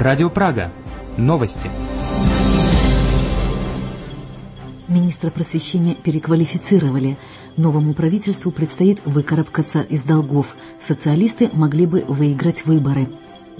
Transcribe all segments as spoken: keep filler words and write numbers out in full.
Радио Прага. Новости. Министра просвещения переквалифицировали. Новому правительству предстоит выкарабкаться из долгов. Социалисты могли бы выиграть выборы.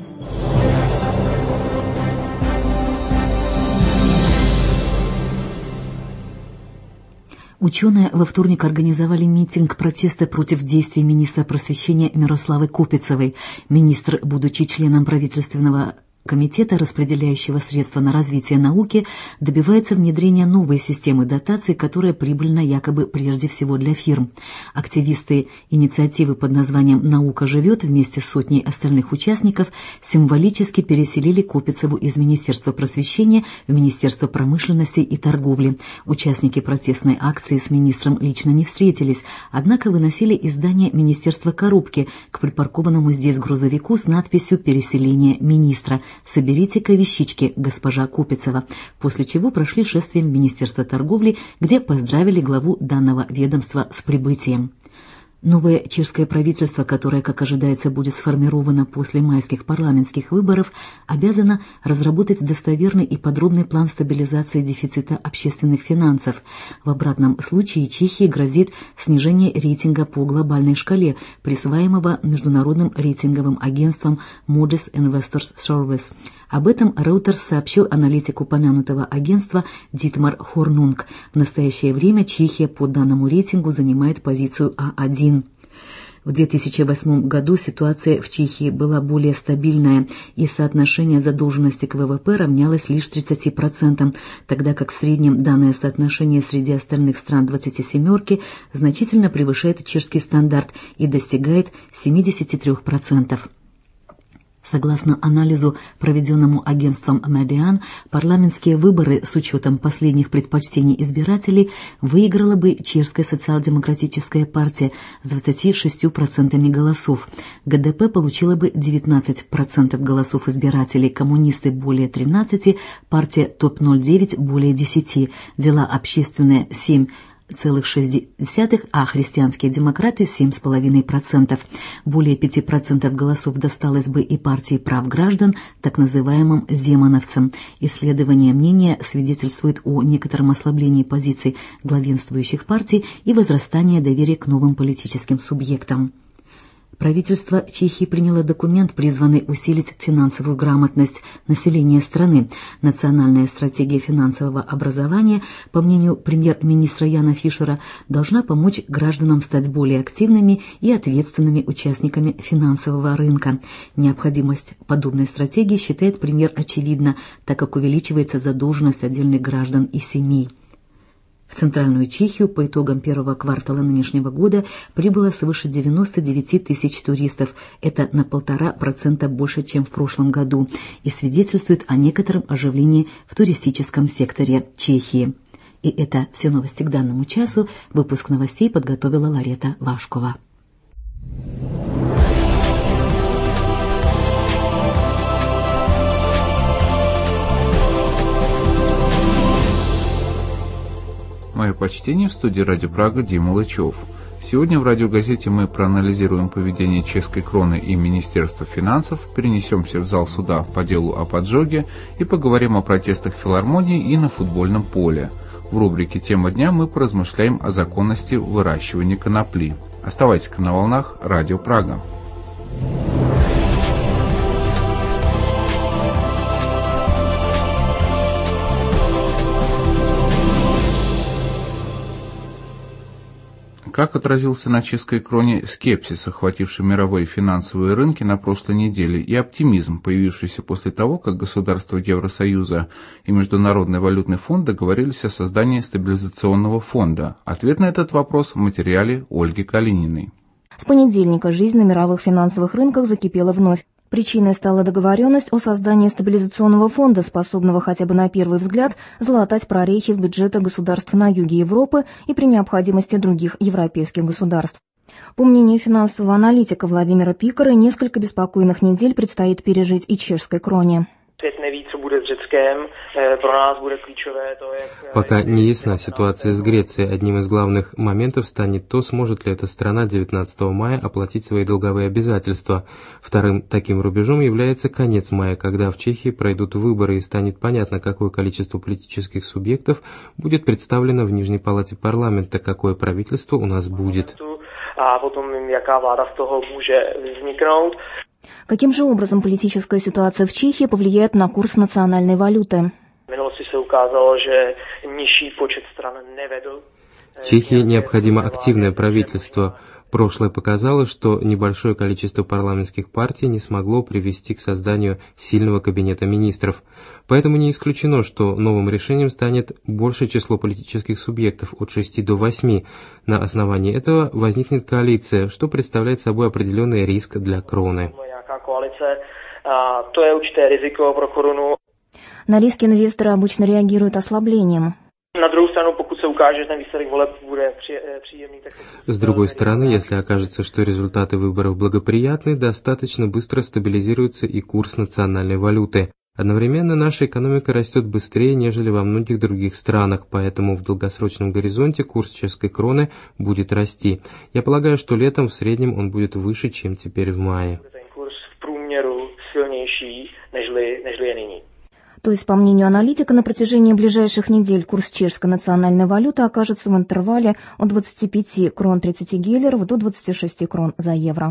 Ученые во вторник организовали митинг протеста против действий министра просвещения Мирославы Копицевой. Министр, будучи членом правительственного комитета, распределяющего средства на развитие науки, добивается внедрения новой системы дотаций, которая прибыльна якобы прежде всего для фирм. Активисты инициативы под названием «Наука живет» вместе с сотней остальных участников символически переселили Копицеву из Министерства просвещения в Министерство промышленности и торговли. Участники протестной акции с министром лично не встретились, однако выносили из здания министерства коробки к припаркованному здесь грузовику с надписью «Переселение министра». «Соберите-ка вещички, госпожа Копицева», после чего прошли шествием в Министерство торговли, где поздравили главу данного ведомства с прибытием. Новое чешское правительство, которое, как ожидается, будет сформировано после майских парламентских выборов, обязано разработать достоверный и подробный план стабилизации дефицита общественных финансов. В обратном случае Чехии грозит снижение рейтинга по глобальной шкале, присваиваемого международным рейтинговым агентством Moody's Investors Service. Об этом Reuters сообщил аналитик упомянутого агентства Дитмар Хорнунг. В настоящее время Чехия по данному рейтингу занимает позицию А один. В две тысячи восьмом году ситуация в Чехии была более стабильная, и соотношение задолженности к ВВП равнялось лишь тридцати процентам, тогда как в среднем данное соотношение среди остальных стран двадцати семерки значительно превышает чешский стандарт и достигает семидесяти трёх процентов. Согласно анализу, проведенному агентством Median, парламентские выборы с учетом последних предпочтений избирателей выиграла бы чешская социал-демократическая партия с двадцатью шестью процентами голосов. ГДП получила бы девятнадцать процентов голосов избирателей, коммунисты более тринадцати, партия топ ноль девять более десяти, дела общественные семь целых шесть десятых, а христианские демократы семь целых пять десятых процента. Более пяти процентов голосов досталось бы и партии прав граждан, так называемым земановцам. Исследование мнения свидетельствует о некотором ослаблении позиций главенствующих партий и возрастании доверия к новым политическим субъектам. Правительство Чехии приняло документ, призванный усилить финансовую грамотность населения страны. Национальная стратегия финансового образования, по мнению премьер-министра Яна Фишера, должна помочь гражданам стать более активными и ответственными участниками финансового рынка. Необходимость подобной стратегии считает премьер очевидна, так как увеличивается задолженность отдельных граждан и семей. В Центральную Чехию по итогам первого квартала нынешнего года прибыло свыше девяноста девяти тысяч туристов. Это на полтора процента больше, чем в прошлом году, и свидетельствует о некотором оживлении в туристическом секторе Чехии. И это все новости к данному часу. Выпуск новостей подготовила Ларета Вашкова. Мое почтение, в студии Радио Прага Дима Лычев. Сегодня в радиогазете мы проанализируем поведение чешской кроны и Министерства финансов, перенесемся в зал суда по делу о поджоге и поговорим о протестах в филармонии и на футбольном поле. В рубрике «Тема дня» мы поразмышляем о законности выращивания конопли. Оставайтесь на волнах Радио Прага. Как отразился на чешской кроне скепсис, охвативший мировые финансовые рынки на прошлой неделе, и оптимизм, появившийся после того, как государства Евросоюза и Международный валютный фонд договорились о создании стабилизационного фонда? Ответ на этот вопрос в материале Ольги Калининой. С понедельника жизнь на мировых финансовых рынках закипела вновь. Причиной стала договоренность о создании стабилизационного фонда, способного хотя бы на первый взгляд залатать прорехи в бюджетах государств на юге Европы и при необходимости других европейских государств. По мнению финансового аналитика Владимира Пикара, несколько беспокойных недель предстоит пережить и чешской кроне. Пока не ясна ситуация с Грецией, одним из главных моментов станет то, сможет ли эта страна девятнадцатого мая оплатить свои долговые обязательства. Вторым таким рубежом является конец мая, когда в Чехии пройдут выборы и станет понятно, какое количество политических субъектов будет представлено в Нижней палате парламента, какое правительство у нас будет. Каким же образом политическая ситуация в Чехии повлияет на курс национальной валюты? Чехии необходимо активное правительство. Прошлое показало, что небольшое количество парламентских партий не смогло привести к созданию сильного кабинета министров. Поэтому не исключено, что новым решением станет большее число политических субъектов от шести до восьми. На основании этого возникнет коалиция, что представляет собой определенный риск для кроны. На риски инвесторы обычно реагируют ослаблением. С другой стороны, если окажется, что результаты выборов благоприятны, достаточно быстро стабилизируется и курс национальной валюты. Одновременно наша экономика растет быстрее, нежели во многих других странах, поэтому в долгосрочном горизонте курс чешской кроны будет расти. Я полагаю, что летом в среднем он будет выше, чем теперь в мае. То есть, по мнению аналитика, на протяжении ближайших недель курс чешской национальной валюты окажется в интервале от двадцати пяти крон тридцати гелеров до двадцати шести крон за евро.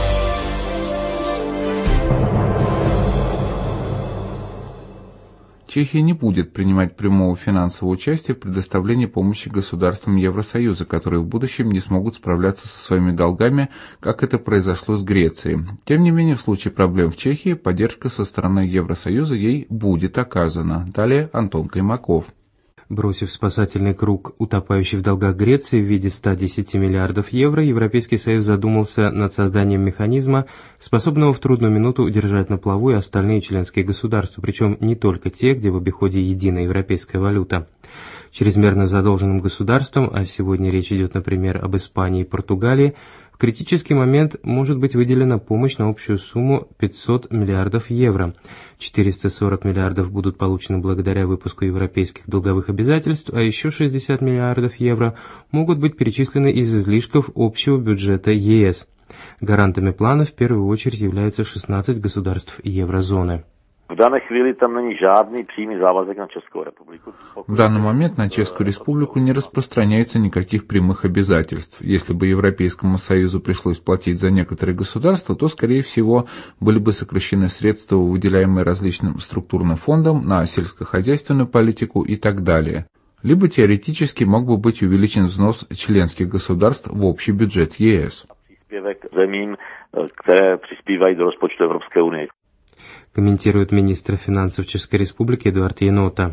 Чехия не будет принимать прямого финансового участия в предоставлении помощи государствам Евросоюза, которые в будущем не смогут справляться со своими долгами, как это произошло с Грецией. Тем не менее, в случае проблем в Чехии поддержка со стороны Евросоюза ей будет оказана. Далее Антон Каймаков. Бросив спасательный круг утопающей в долгах Греции в виде ста десяти миллиардов евро, Европейский Союз задумался над созданием механизма, способного в трудную минуту удержать на плаву и остальные членские государства, причем не только те, где в обиходе единая европейская валюта. Чрезмерно задолженным государствам, а сегодня речь идет, например, об Испании и Португалии, в критический момент может быть выделена помощь на общую сумму пятьсот миллиардов евро. четыреста сорок миллиардов будут получены благодаря выпуску европейских долговых обязательств, а еще шестьдесят миллиардов евро могут быть перечислены из излишков общего бюджета ЕС. Гарантами плана в первую очередь являются шестнадцать государств еврозоны. В данной хвили там не жадный прямой завазок на Чешскую Республику. В данный момент на Чешскую Республику не распространяется никаких прямых обязательств. Если бы Европейскому Союзу пришлось платить за некоторые государства, то, скорее всего, были бы сокращены средства, выделяемые различным структурным фондам на сельскохозяйственную политику и так далее. Либо теоретически мог бы быть увеличен взнос членских государств в общий бюджет ЕС. Земím, které přispívají do rozpočtu Evropské unie. Комментирует министр финансов Чешской Республики Эдуард Енота.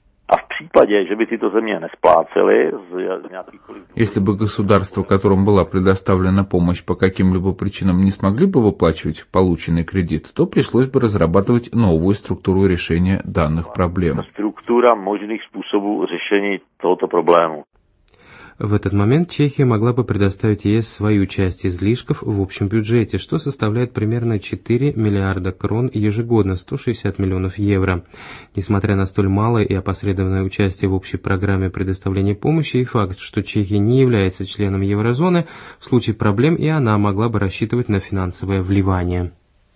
Если бы государства, которым была предоставлена помощь, по каким-либо причинам не смогли бы выплачивать полученный кредит, то пришлось бы разрабатывать новую структуру решения данных проблем. Структура možných způsobů řešení tohoto problému. В этот момент Чехия могла бы предоставить ЕС свою часть излишков в общем бюджете, что составляет примерно четыре миллиарда крон ежегодно, сто шестьдесят миллионов евро. Несмотря на столь малое и опосредованное участие в общей программе предоставления помощи и факт, что Чехия не является членом еврозоны, в случае проблем и она могла бы рассчитывать на финансовое вливание.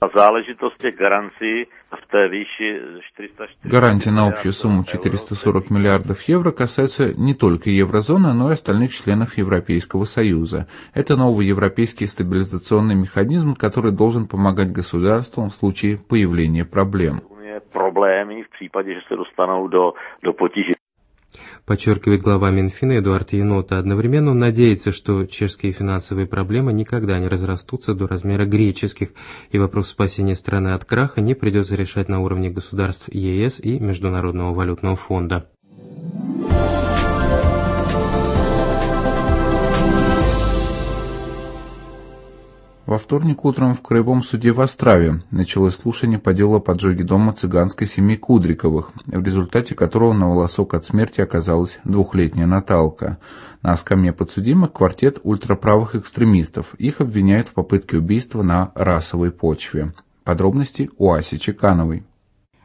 Гарантии на общую сумму четыреста сорок миллиардов евро касаются не только еврозоны, но и остальных членов Европейского Союза. Это новый европейский стабилизационный механизм, который должен помогать государствам в случае появления проблем. Подчеркивает глава Минфина Эдуард Енота. Одновременно он надеется, что чешские финансовые проблемы никогда не разрастутся до размера греческих, и вопрос спасения страны от краха не придется решать на уровне государств ЕС и Международного валютного фонда. Во вторник утром в Краевом суде в Острове началось слушание по делу о поджоге дома цыганской семьи Кудриковых, в результате которого на волосок от смерти оказалась двухлетняя Наталка. На скамье подсудимых квартет ультраправых экстремистов. Их обвиняют в попытке убийства на расовой почве. Подробности у Аси Чекановой.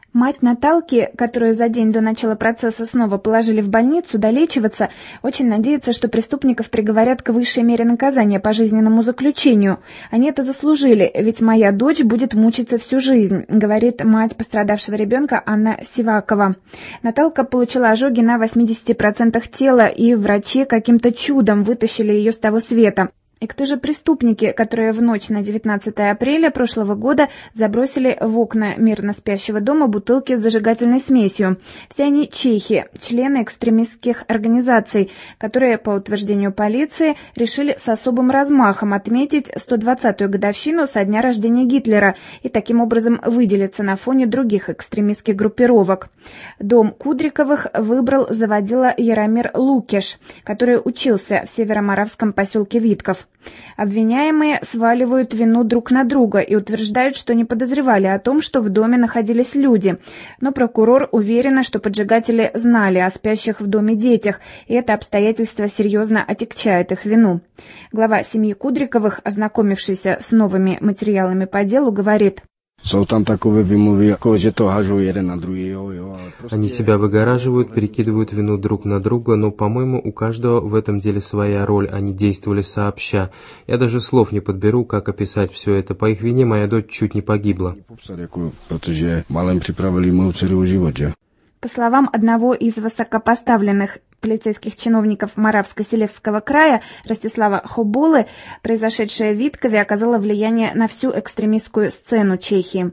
Мать Наталки, которую за день до начала процесса снова положили в больницу долечиваться, очень надеется, что преступников приговорят к высшей мере наказания пожизненному заключению. Они это заслужили, ведь моя дочь будет мучиться всю жизнь, говорит мать пострадавшего ребенка Анна Сивакова. Наталка получила ожоги на восемьдесят процентов тела, и врачи каким-то чудом вытащили ее с того света. И кто же преступники, которые в ночь на девятнадцатое апреля прошлого года забросили в окна мирно спящего дома бутылки с зажигательной смесью? Все они чехи, члены экстремистских организаций, которые, по утверждению полиции, решили с особым размахом отметить сто двадцатую годовщину со дня рождения Гитлера и таким образом выделиться на фоне других экстремистских группировок. Дом Кудриковых выбрал заводила Яромир Лукеш, который учился в североморавском поселке Витков. Обвиняемые сваливают вину друг на друга и утверждают, что не подозревали о том, что в доме находились люди. Но прокурор уверена, что поджигатели знали о спящих в доме детях, и это обстоятельство серьезно отягчает их вину. Глава семьи Кудриковых, ознакомившийся с новыми материалами по делу, говорит: Jsou tam takové vymluvy, jako že to hážou jeden na druhého, jo, ale prostě... Они себя выгораживают, перекидывают вину друг на друга, но, по-моему, у каждого в этом деле своя роль, они действовали сообща. Я даже слов не подберу, как описать все это. По их вине моя дочь чуть не погибла. Protože malem připravili mou dceru o životě. По словам одного из высокопоставленных полицейских чиновников Моравско-Силезского края Ростислава Хобулы, произошедшее в Виткове оказало влияние на всю экстремистскую сцену Чехии.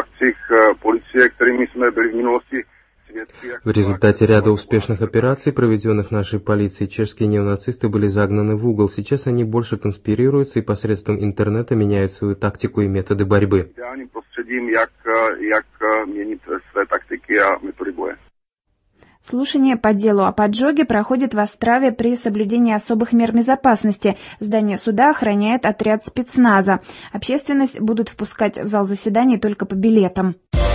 В результате ряда успешных операций, проведенных нашей полицией, чешские неонацисты были загнаны в угол. Сейчас они больше конспирируются и посредством интернета меняют свою тактику и методы борьбы. Слушание по делу о поджоге проходит в Острове при соблюдении особых мер безопасности. Здание суда охраняет отряд спецназа. Общественность будут впускать в зал заседаний только по билетам.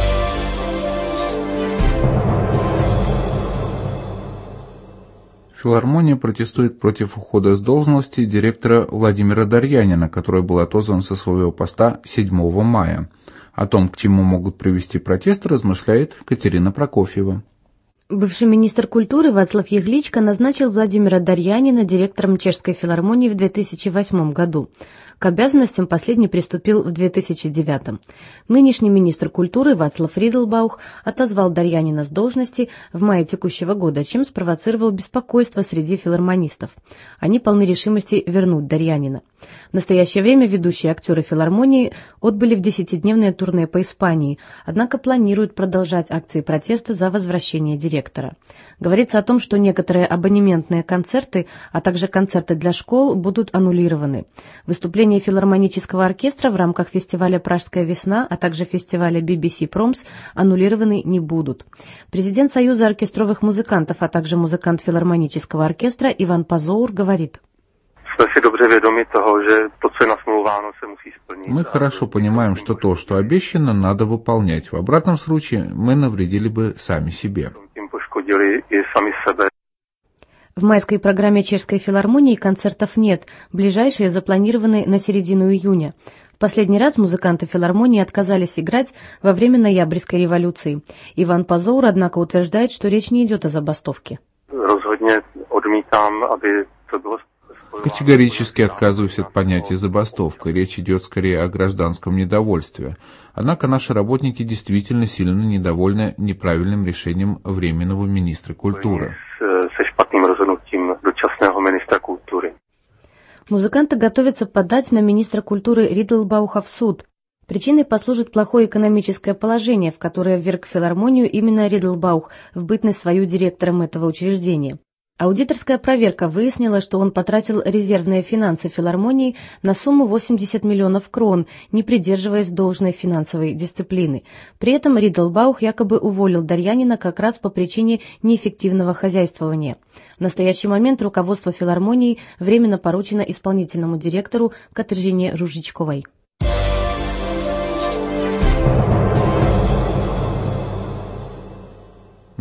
Филармония протестует против ухода с должности директора Владимира Дарьянина, который был отозван со своего поста седьмого мая. О том, к чему могут привести протесты, размышляет Катерина Прокофьева. Бывший министр культуры Вацлав Ягличко назначил Владимира Дарьянина директором Чешской филармонии в две тысячи восьмом году. К обязанностям последний приступил в две тысячи девятом. Нынешний министр культуры Вацлав Ридлбаух отозвал Дарьянина с должности в мае текущего года, чем спровоцировал беспокойство среди филармонистов. Они полны решимости вернуть Дарьянина. В настоящее время ведущие актеры филармонии отбыли в десятидневное турне по Испании, однако планируют продолжать акции протеста за возвращение директора. Говорится о том, что некоторые абонементные концерты, а также концерты для школ будут аннулированы. Выступления филармонического оркестра в рамках фестиваля «Пражская весна», а также фестиваля би би си Промс аннулированы не будут. Президент Союза оркестровых музыкантов, а также музыкант филармонического оркестра Иван Пазоур говорит: Мы хорошо понимаем, что то, что обещано, надо выполнять. В обратном случае мы навредили бы сами себе. В майской программе Чешской филармонии концертов нет, ближайшие запланированы на середину июня. В последний раз музыканты филармонии отказались играть во время Ноябрьской революции. Иван Пазоур, однако, утверждает, что речь не идет о забастовке. Категорически отказываюсь от понятия забастовка. Речь идет скорее о гражданском недовольстве. Однако наши работники действительно сильно недовольны неправильным решением временного министра культуры. Музыканты готовятся подать на министра культуры Ридлбауха в суд. Причиной послужит плохое экономическое положение, в которое вверг филармонию именно Ридлбаух в бытность свою директором этого учреждения. Аудиторская проверка выяснила, что он потратил резервные финансы филармонии на сумму восемьдесят миллионов крон, не придерживаясь должной финансовой дисциплины. При этом Ридлбаух якобы уволил Дарьянина как раз по причине неэффективного хозяйствования. В настоящий момент руководство филармонии временно поручено исполнительному директору Катержине Ружичковой.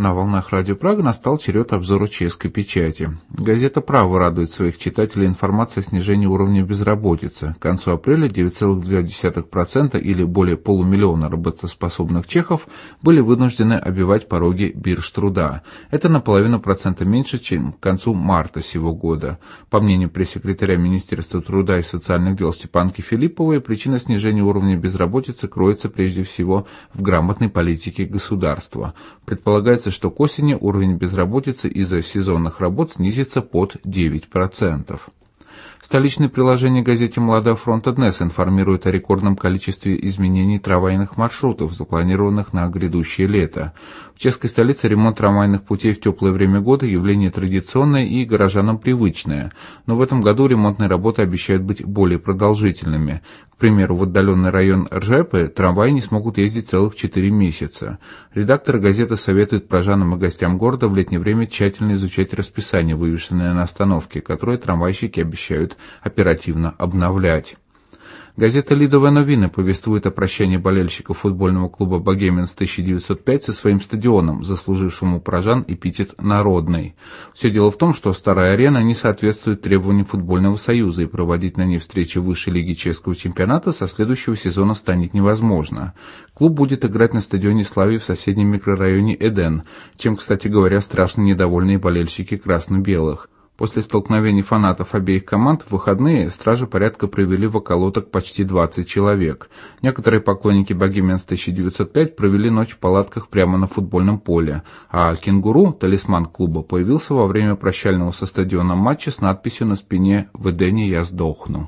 На волнах Радио Прага настал черед обзора чешской печати. Газета «Право» радует своих читателей информацией о снижении уровня безработицы. К концу апреля девять целых две десятых процента или более полумиллиона работоспособных чехов были вынуждены обивать пороги бирж труда. Это на половину процента меньше, чем к концу марта сего года. По мнению пресс-секретаря Министерства труда и социальных дел Степанки Филипповой, причина снижения уровня безработицы кроется прежде всего в грамотной политике государства. Предполагается, что к осени уровень безработицы из-за сезонных работ снизится под девять процентов. Столичное приложение газете «Молодой фронт Днес» информирует о рекордном количестве изменений трамвайных маршрутов, запланированных на грядущее лето. В чешской столице ремонт трамвайных путей в теплое время года – явление традиционное и горожанам привычное, но в этом году ремонтные работы обещают быть более продолжительными. К примеру, в отдаленный район Ржепы трамваи не смогут ездить целых четыре месяца. Редакторы газеты советуют прожанам и гостям города в летнее время тщательно изучать расписание, вывешенное на остановке, которое трамвайщики обещают оперативно обновлять. Газета «Лидовые новины» повествует о прощании болельщиков футбольного клуба «Богеменс» тысяча девятьсот пять со своим стадионом, заслужившим у прожан эпитет «народный». Все дело в том, что старая арена не соответствует требованиям футбольного союза, и проводить на ней встречи высшей лиги чешского чемпионата со следующего сезона станет невозможно. Клуб будет играть на стадионе «Славии» в соседнем микрорайоне Эден, чем, кстати говоря, страшно недовольные болельщики красно-белых. После столкновений фанатов обеих команд в выходные стражи порядка провели в околоток почти двадцать человек. Некоторые поклонники «Богеменс» тысяча девятьсот пять провели ночь в палатках прямо на футбольном поле, а «Кенгуру», талисман клуба, появился во время прощального со стадионом матча с надписью на спине «В Эдене я сдохну».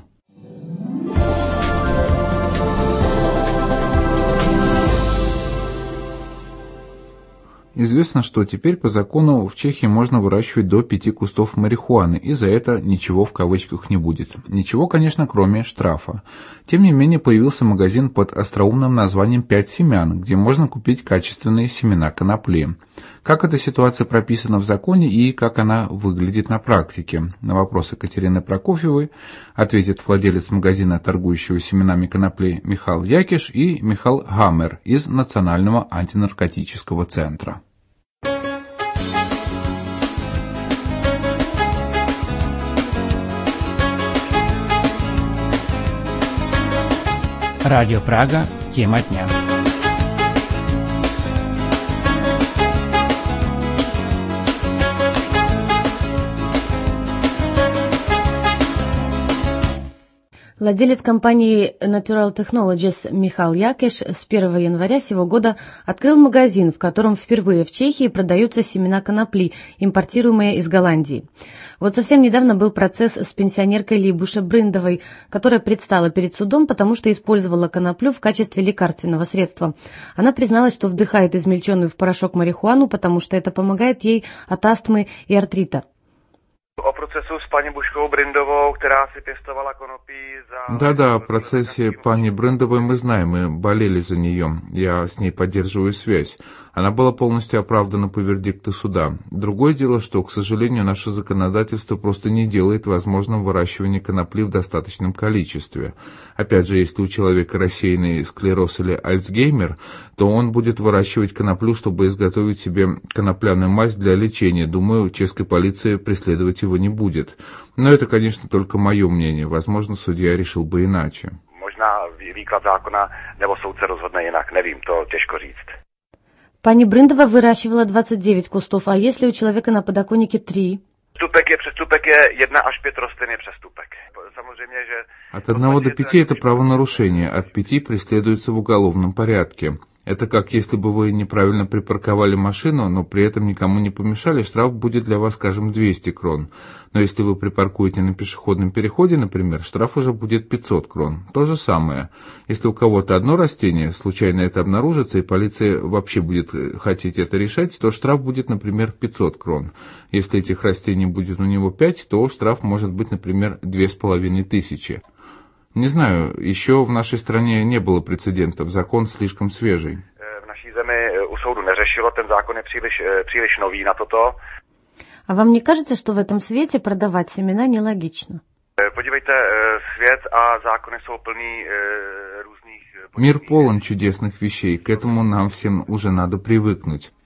Известно, что теперь по закону в Чехии можно выращивать до пяти кустов марихуаны, и за это ничего в кавычках не будет. Ничего, конечно, кроме штрафа. Тем не менее, появился магазин под остроумным названием «Пять семян», где можно купить качественные семена конопли. Как эта ситуация прописана в законе и как она выглядит на практике? На вопрос Екатерины Прокофьевой ответит владелец магазина, торгующего семенами конопли, Михаил Якиш и Михаил Гаммер из Национального антинаркотического центра. Радио Прага. Тема дня. Владелец компании Natural Technologies Михаил Якиш с первого января сего года открыл магазин, в котором впервые в Чехии продаются семена конопли, импортируемые из Голландии. Вот совсем недавно был процесс с пенсионеркой Либуше Брындовой, которая предстала перед судом, потому что использовала коноплю в качестве лекарственного средства. Она призналась, что вдыхает измельченную в порошок марихуану, потому что это помогает ей от астмы и артрита. О процессу с пани Бушковou Брындовou, která si pěstovala konopí za... Да-да, о процессе пани Брындовой мы знаем, мы болели за нее. Я с ней поддерживаю связь. Она была полностью оправдана по вердикту суда. Другое дело, что, к сожалению, наше законодательство просто не делает возможным выращивание конопли в достаточном количестве. Опять же, если у человека рассеянный склероз или Альцгеймер, то он будет выращивать коноплю, чтобы изготовить себе конопляную мазь для лечения. Думаю, чешской полиции преследовать его не будет. Но это, конечно, только мое мнение. Возможно, судья решил бы иначе. Možná výklad zákona nebo soudce rozhodne jinak, nevím, to těžko říct. Пани Брындова выращивала двадцать девять кустов, а если у человека на подоконнике три? Přestupek je přestupek je jedna až pět rostlin je přestupek. Samozřejmě, že... От одного до пяти это правонарушение, от пяти преследуется в уголовном порядке. Это как если бы вы неправильно припарковали машину, но при этом никому не помешали, штраф будет для вас, скажем, двести крон. Но если вы припаркуете на пешеходном переходе, например, штраф уже будет пятьсот крон. То же самое. Если у кого-то одно растение, случайно это обнаружится, и полиция вообще будет хотеть это решать, то штраф будет, например, пятьсот крон. Если этих растений будет у него пять, то штраф может быть, например, две с половиной тысячи. Не знаю, еще в нашей стране не было прецедентов, закон слишком свежий. В нашей зemi у soudu neřešilo, ten zákon je příliš, příliš nový na toto. А вам не кажется, что в этом свете продавать семена нелогично? Podívejte, svět a zákony jsou plný různých... Мир полон чудесных вещей, к этому нам всем уже надо привыкнуть.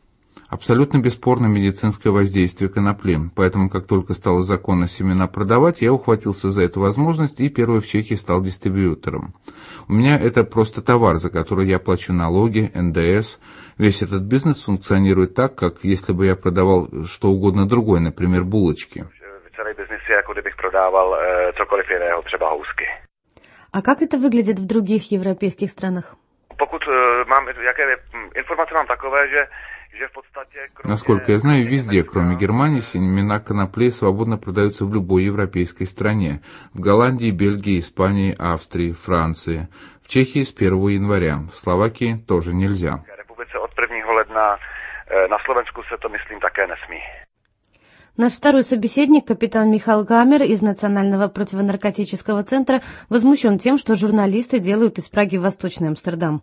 Абсолютно бесспорно медицинское воздействие конопли, поэтому как только стало законно семена продавать, я ухватился за эту возможность и первый в Чехии стал дистрибьютором. У меня это просто товар, за который я плачу налоги, эн дэ эс. Весь этот бизнес функционирует так, как если бы я продавал что угодно другое, например, булочки. Celý biznis je, jako kdybych prodával cokoliv jiného, třeba housky. А как это выглядит в других европейских странах? Pokud mám, jaké informace mám takové, že Насколько я знаю, везде, кроме Германии, семена коноплей свободно продаются в любой европейской стране. В Голландии, Бельгии, Испании, Австрии, Франции. В Чехии с первого января. В Словакии тоже нельзя. От prvního ledna na Slovensku se to, myslím, také nesmí. Наш второй собеседник, капитан Михаил Гамер из Национального противонаркотического центра, возмущен тем, что журналисты делают из Праги Восточный Амстердам.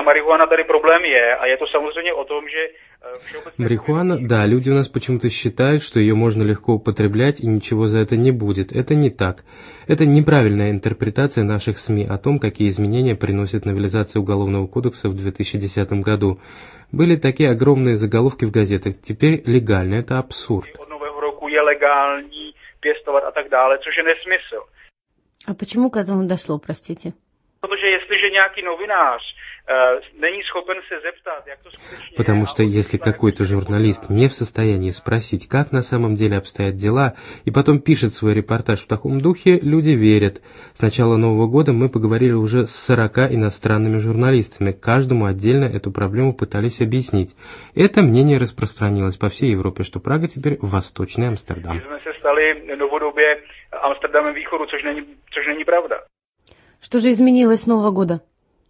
Марихуана, да, люди у нас почему-то считают, что ее можно легко употреблять и ничего за это не будет. Это не так. Это неправильная интерпретация наших СМИ о том, какие изменения приносит новелизация Уголовного кодекса в две тысячи десятом году. Были такие огромные заголовки в газетах. Теперь легально. Это абсурд. А почему к этому дошло, простите? Потому что если какой-то журналист не в состоянии спросить, как на самом деле обстоят дела, и потом пишет свой репортаж в таком духе, люди верят. С начала Нового года мы поговорили уже с сорока иностранными журналистами. Каждому отдельно эту проблему пытались объяснить. Это мнение распространилось по всей Европе, что Прага теперь Восточный Амстердам. Что же изменилось с Нового года?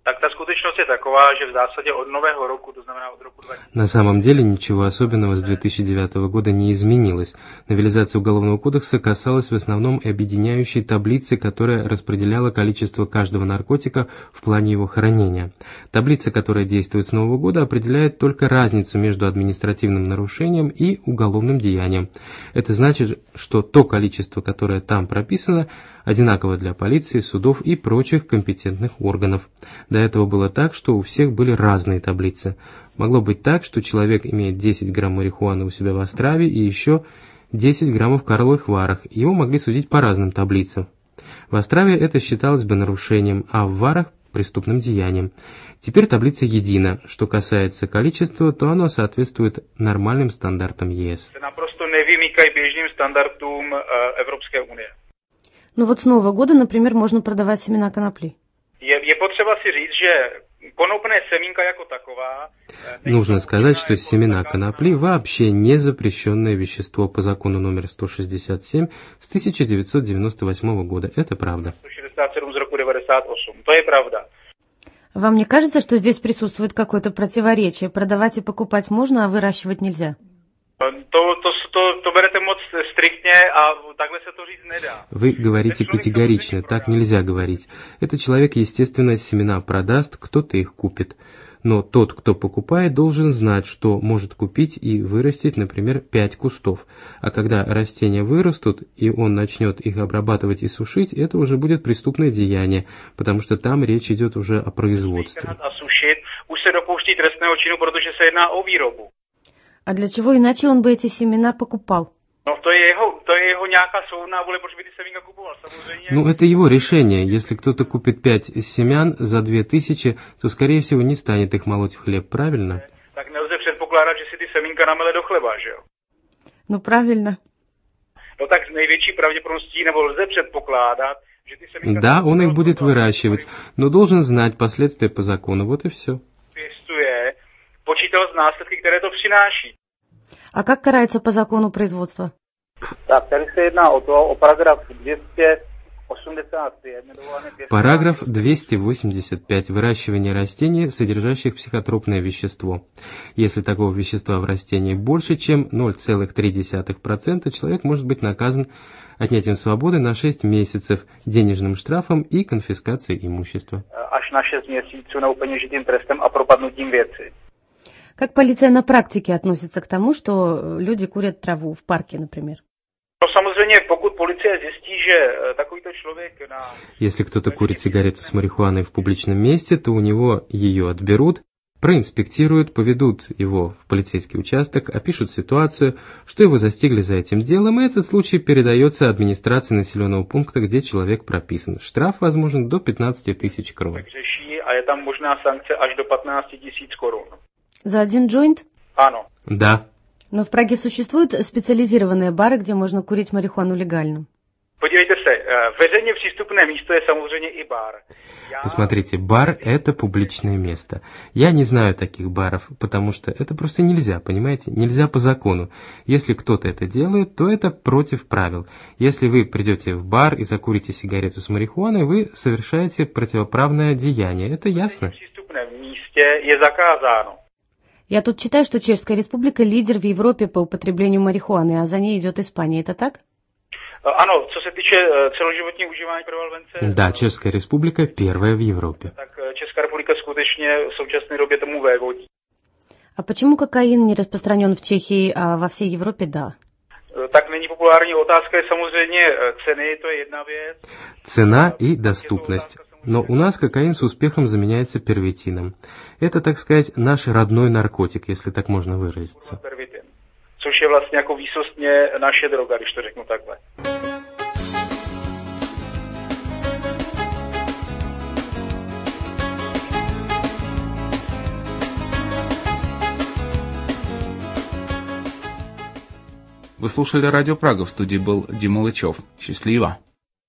На самом деле ничего особенного с две тысячи девятого года не изменилось. Новелизация Уголовного кодекса касалась в основном объединяющей таблицы, которая распределяла количество каждого наркотика в плане его хранения. Таблица, которая действует с Нового года, определяет только разницу между административным нарушением и уголовным деянием. Это значит, что то количество, которое там прописано, одинаково для полиции, судов и прочих компетентных органов. До этого было так, что у всех были разные таблицы. Могло быть так, что человек имеет десять грамм марихуаны у себя в Острове и еще десять граммов в Карловых Варах. Его могли судить по разным таблицам. В Острове это считалось бы нарушением, а в Варах – преступным деянием. Теперь таблица едина. Что касается количества, то оно соответствует нормальным стандартам ЕС. Ну вот с Нового года, например, можно продавать семена конопли. Нужно сказать, что семена конопли вообще не запрещенное вещество по закону номер сто шестьдесят семь с тысяча девятьсот девяносто восьмого года. Это правда. Вам не кажется, что здесь присутствует какое-то противоречие? Продавать и покупать можно, а выращивать нельзя? Вы говорите категорично, так нельзя говорить. Этот человек, естественно, семена продаст, кто-то их купит. Но тот, кто покупает, должен знать, что может купить и вырастить, например, пять кустов. А когда растения вырастут, и он начнет их обрабатывать и сушить, это уже будет преступное деяние, потому что там речь идет уже о производстве. А для чего иначе он бы эти семена покупал? Ну, это его решение. Если кто-то купит пять семян за две тысячи, то, скорее всего, не станет их молоть в хлеб, правильно? Ну, правильно. Да, он их будет выращивать, но должен знать последствия по закону, вот и все. А как карается по закону производства? Параграф двести восемьдесят пять. Выращивание растений, содержащих психотропное вещество. Если такого вещества в растении больше, чем ноль целых три десятых процента, человек может быть наказан отнятием свободы на шесть месяцев, денежным штрафом и конфискацией имущества. Как полиция на практике относится к тому, что люди курят траву в парке, например? Если кто-то курит сигарету с марихуаной в публичном месте, то у него ее отберут проинспектируют, поведут его в полицейский участок, опишут ситуацию, что его застигли за этим делом, и этот случай передается администрации населенного пункта, где человек прописан. Штраф возможен до пятнадцати тысяч крон. А je tam možná sankce až do patnácti tisíc korun. За один джойнт? Ano. Да. Но в Праге существуют специализированные бары, где можно курить марихуану легально? Podívejte se, veřejně přístupné místo je samozřejmě i bar. Посмотрите, бар – это публичное место. Я не знаю таких баров, потому что это просто нельзя, понимаете? Нельзя по закону. Если кто-то это делает, то это против правил. Если вы придете в бар и закурите сигарету с марихуаной, вы совершаете противоправное деяние. Это ясно? В přístupném místě je zakázáno. Я тут читаю, что Чешская Республика лидер в Европе по употреблению марихуаны, а за ней идет Испания. Это так? Ano, co se týče celoživotního užívání prevalence. Да, Чешская Республика первая в Европе. Tak Česká republika skutečně v současné době tomu vévodí. А почему кокаин не распространен в Чехии, а во всей Европе да? Tak není populární otázka je samozřejmě ceny, to je jedna věc. Цена и доступность. Но у нас кокаин с успехом заменяется первитином. Это, так сказать, наш родной наркотик, если так можно выразиться. Což je vlastně jako výsostně naše droga, když to řeknu takhle. Вы слушали Радио Прага, в студии был Дима Лычев. Счастливо!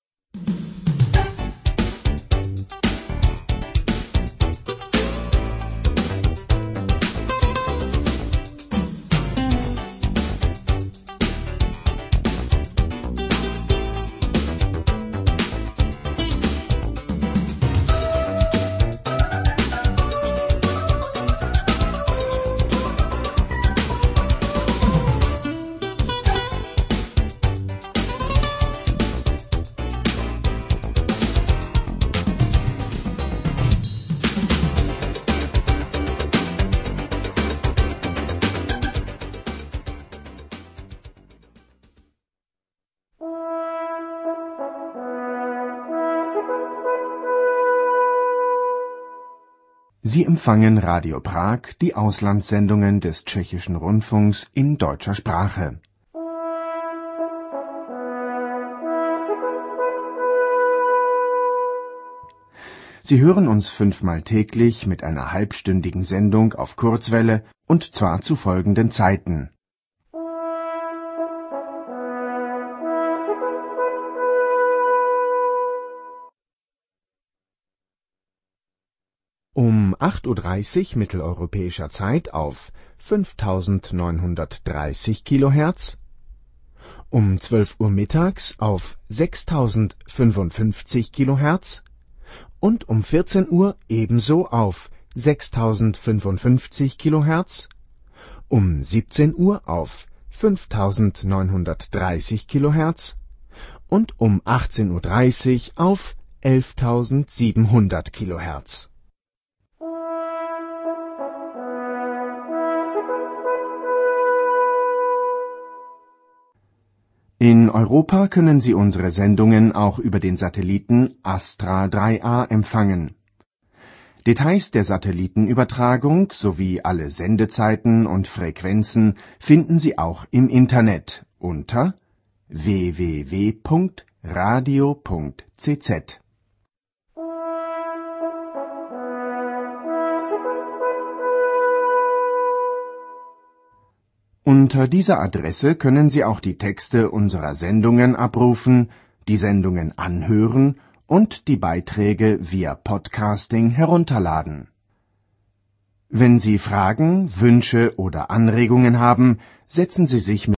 Sie empfangen Radio Prag, die Auslandssendungen des Tschechischen Rundfunks in deutscher Sprache. Sie hören uns fünfmal täglich mit einer halbstündigen Sendung auf Kurzwelle und zwar zu folgenden Zeiten. Um acht Uhr dreißig mitteleuropäischer Zeit auf fünftausendneunhundertdreißig Kilohertz, um zwölf Uhr mittags auf sechstausendfünfundfünfzig Kilohertz und um vierzehn Uhr ebenso auf sechstausendfünfundfünfzig Kilohertz, um siebzehn Uhr auf fünftausendneunhundertdreißig Kilohertz und um achtzehn Uhr dreißig auf elftausendsiebenhundert Kilohertz. In Europa können Sie unsere Sendungen auch über den Satelliten Astra drei A empfangen. Details der Satellitenübertragung sowie alle Sendezeiten und Frequenzen finden Sie auch im Internet unter w w w punkt radio punkt c z. Unter dieser Adresse können Sie auch die Texte unserer Sendungen abrufen, die Sendungen anhören und die Beiträge via Podcasting herunterladen. Wenn Sie Fragen, Wünsche oder Anregungen haben, setzen Sie sich mit